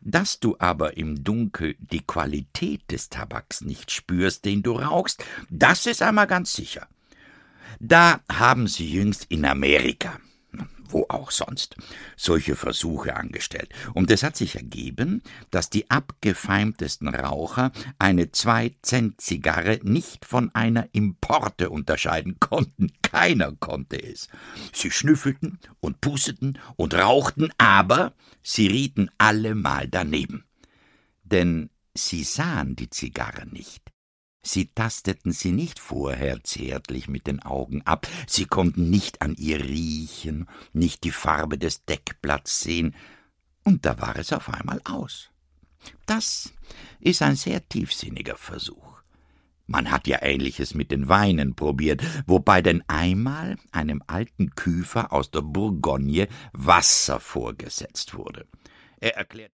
Dass du aber im Dunkel die Qualität des Tabaks nicht spürst, den du rauchst, das ist einmal ganz sicher. Da haben sie jüngst in Amerika, wo auch sonst, solche Versuche angestellt. Und es hat sich ergeben, dass die abgefeimtesten Raucher eine 2-Cent-Zigarre nicht von einer Importe unterscheiden konnten. Keiner konnte es. Sie schnüffelten und pusteten und rauchten, aber sie rieten allemal daneben. Denn sie sahen die Zigarre nicht. Sie tasteten sie nicht vorher zärtlich mit den Augen ab, sie konnten nicht an ihr riechen, nicht die Farbe des Deckblatts sehen, und da war es auf einmal aus. Das ist ein sehr tiefsinniger Versuch. Man hat ja Ähnliches mit den Weinen probiert, wobei denn einmal einem alten Küfer aus der Bourgogne Wasser vorgesetzt wurde. Er erklärt